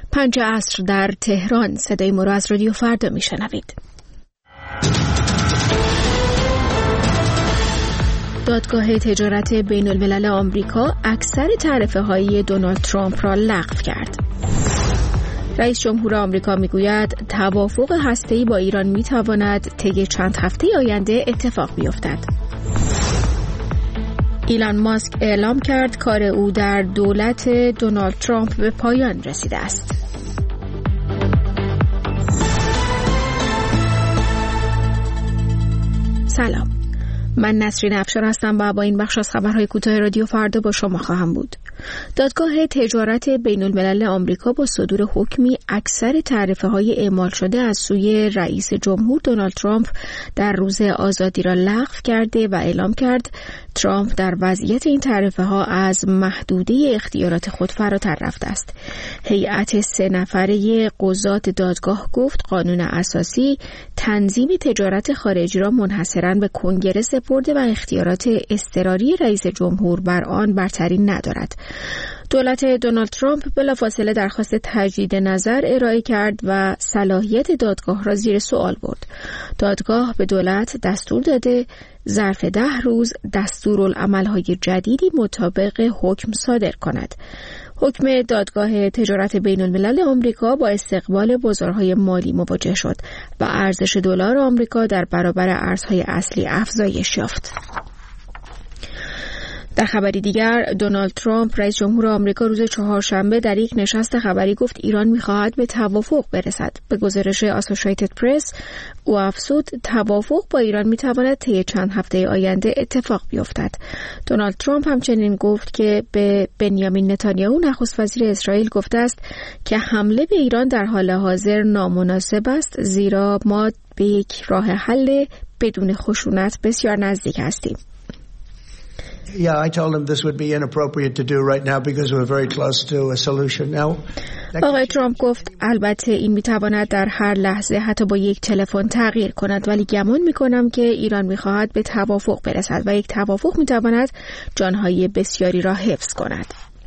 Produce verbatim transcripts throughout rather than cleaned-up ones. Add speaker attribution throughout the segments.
Speaker 1: پنج عصر در تهران. صدای ما را از رادیو فردا میشنوید. دادگاه تجارت بین الملل آمریکا اکثر تعرفه های دونالد ترامپ را لغو کرد. رئیس جمهور آمریکا میگوید توافق هسته‌ای با ایران میتواند طی چند هفته آینده اتفاق بیفتد. ایلان ماسک اعلام کرد کار او در دولت دونالد ترامپ به پایان رسیده است. سلام، من نسرین افشار هستم و با این بخش از خبرهای کوتاه رادیو فردا با شما خواهم بود. دادگاه تجارت بین الملل آمریکا با صدور حکمی اکثر تعرفه های اعمال شده از سوی رئیس جمهور دونالد ترامپ در روز آزادی را لغو کرده و اعلام کرد ترامپ در وضعیت این تعرفه ها از محدوده اختیارات خود فراتر رفته است. هیئت سه نفره قضات دادگاه گفت قانون اساسی تنظیم تجارت خارجی را منحصراً به کنگره سپرده و اختیارات اضطراری رئیس جمهور بر آن برتری ندارد. دولت دونالد ترامپ بلافاصله درخواست تجدید نظر ارائه کرد و صلاحیت دادگاه را زیر سوال برد. دادگاه به دولت دستور داده ظرف ده روز دستورالعمل‌های جدیدی مطابق حکم صادر کند. حکم دادگاه تجارت بین الملل آمریکا با استقبال بازارهای مالی مواجه شد و ارزش دلار آمریکا در برابر ارزهای اصلی افزایش یافت. در خبری دیگر، دونالد ترامپ رئیس جمهور آمریکا روز چهارشنبه در یک نشست خبری گفت ایران می‌خواهد به توافق برسد. به گزارش آسوشییتد پرس او افزود توافق با ایران می‌تواند طی چند هفته آینده اتفاق بیفتد. دونالد ترامپ همچنین گفت که به بنیامین نتانیاهو نخست وزیر اسرائیل گفته است که حمله به ایران در حال حاضر نامناسب است، زیرا ما به یک راه حل بدون خشونت بسیار نزدیک هستیم.
Speaker 2: Yeah, I told him this would be inappropriate to do right now because we're very close to a solution now.
Speaker 1: آقای ترامپ گفت البته این میتواند در هر لحظه حتی با یک تلفن تغییر کند، ولی گمان میکنم که ایران میخواهد به توافق برسد و یک توافق میتواند جانهای بسیاری را حفظ کند.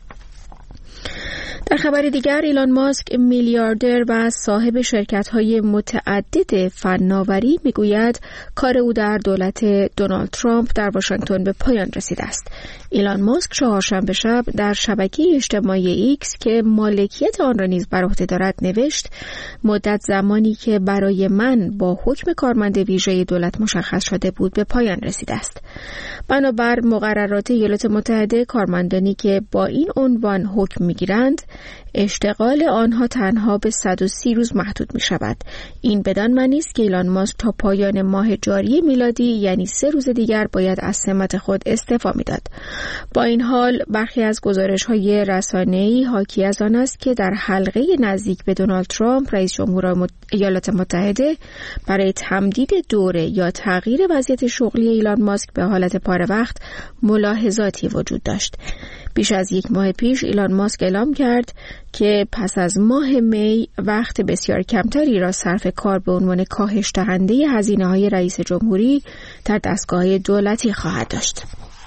Speaker 1: در خبر دیگر، ایلان ماسک میلیاردر و صاحب شرکت‌های متعدد فناوری میگوید کار او در دولت دونالد ترامپ در واشنگتن به پایان رسیده است. ایلان ماسک چهارشنبه شب در شبکه اجتماعی ایکس که مالکیت آن را نیز بر عهده دارد نوشت مدت زمانی که برای من با حکم کارمند ویژه دولت مشخص شده بود به پایان رسیده است. بنابر مقررات ایالات متحده، کارمندانی که با این عنوان حکم میگیرند اشتغال آنها تنها به صد و سی روز محدود می شود. این بدان معنی است که ایلان ماسک تا پایان ماه جاری میلادی یعنی سه روز دیگر باید از سمت خود استعفا میداد. با این حال برخی از گزارش‌های رسانه‌ای حاکی از آن است که در حلقه نزدیک به دونالد ترامپ رئیس جمهور ایالات متحده برای تمدید دوره یا تغییر وضعیت شغلی ایلان ماسک به حالت پاره وقت ملاحظاتی وجود داشت. بیش از یک ماه پیش ایلان ماسک اعلام کرد که پس از ماه می وقت بسیار کمتری را صرف کار به عنوان کاهش دهنده هزینه‌های رئیس جمهوری در دستگاه دولتی خواهد داشت.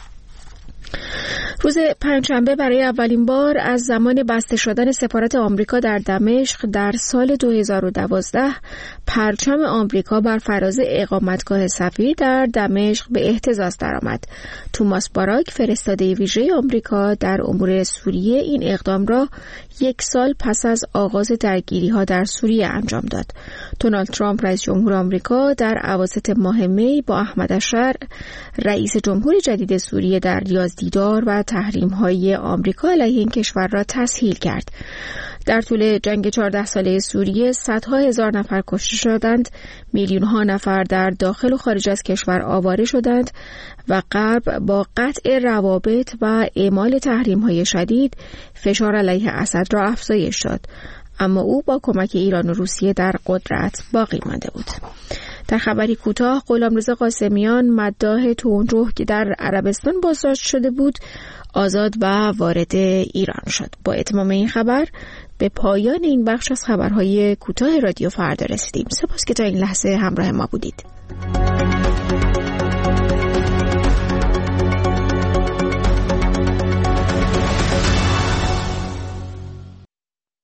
Speaker 1: روز پنجشنبه برای اولین بار از زمان بسته شدن سفارت آمریکا در دمشق در سال دو هزار و دوازده پرچم آمریکا بر فراز اقامتگاه سفیر در دمشق به اهتزاز درآمد. توماس باراک، فرستاده ویژه آمریکا در امور سوریه، این اقدام را یک سال پس از آغاز درگیری‌ها در سوریه انجام داد. دونالد ترامپ رئیس جمهور آمریکا در اواسط ماه می با احمد الشر رئیس جمهور جدید سوریه در ریاض دیدار و تحریم‌های آمریکا علیه این کشور را تسهیل کرد. در طول جنگ چهارده ساله سوریه صدها هزار نفر کشته شدند، میلیون‌ها نفر در داخل و خارج از کشور آواره شدند و غرب با قطع روابط و اعمال تحریم‌های شدید فشار علیه اسد را افزایش داد، اما او با کمک ایران و روسیه در قدرت باقی مانده بود. در خبری کوتاه، غلامرضا قاسمیان مداح تندروح که در عربستان بازداشت شده بود آزاد و وارد ایران شد. با اتمام این خبر به پایان این بخش از خبرهای کوتاه رادیو فردا رسیدیم. سپاس که تا این لحظه همراه ما بودید.